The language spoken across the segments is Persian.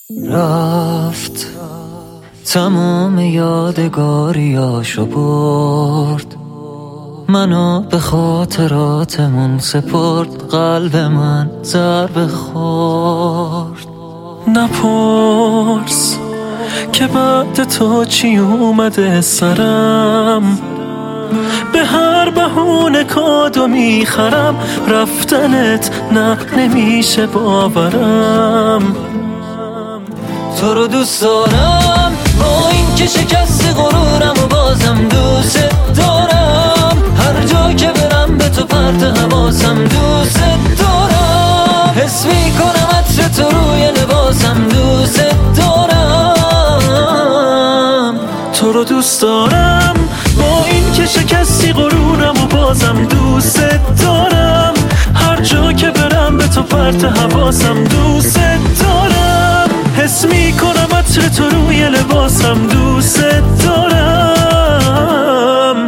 رفت تمام یادگاریاشو برد، منو به خاطراتمون سپرد، قلب من ضربه خورد. نپرس که بعد تو چی اومده سرم، به هر بهونه کادو میخرم، رفتنت نه نمیشه باورم. تو رو دوست دارم با این که شکست غرورم و بازم دوست دارم، هر جا که برم به تو پرت حواسم دوست دارم، حس میکنم عطر تو روی لباسم دوست دارم. تو رو دوست دارم با این که شکستی غرورم و بازم دوست دارم، هر جا که برم به تو پرت حواسم دوست دارم، حس میکنم عطر تو روی لباسم دوست دارم.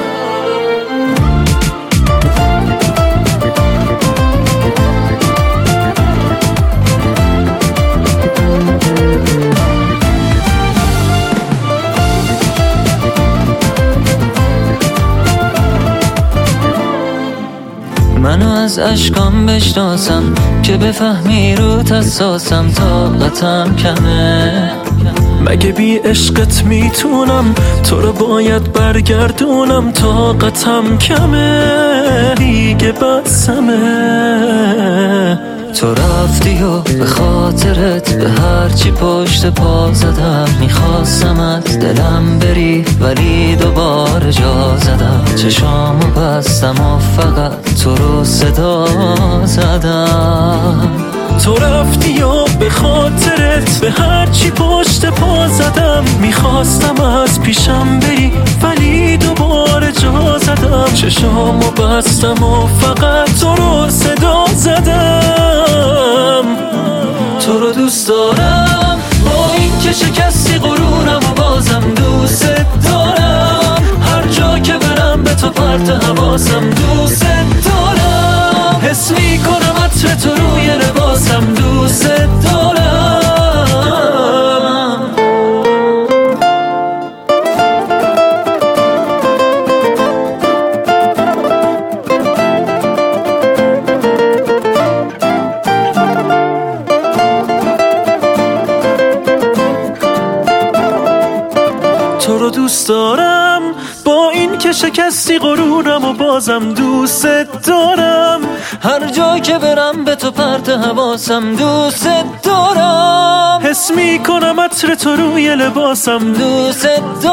منو از اشکام بشناسم که بفهمی روت اساسم، طاقتم کمه. مگه بی عشقت میتونم تو رو باید برگردونم، طاقتم کمه دیگه بسمه. تو رفتی و به خاطرت به هرچی پشت پا زدم، میخواستمت دلم بری ولی دوباره جا زدم، چشامو بستم و فقط تو رو صدا زدم. تو رفتی و به خاطرت به هرچی پشت پا زدم، میخواستم از پیشم بری ولی دوباره جا زدم، چشامو بستم و فقط تو رو صدا زدم. تو رو دوست دارم با این که شکستی غرورم و بازم دوست دارم، هر جا که برم به تو پرت حواسم دوست دارم، حس میکنم عطر تو روی لباسم دوست دارم. تو رو دوست دارم با این که شکستی غرورم و بازم دوست دارم، هر جا که برم به تو پرت حواسم دوست دارم، حس میکنم عطر تو روی لباسم دوست دارم.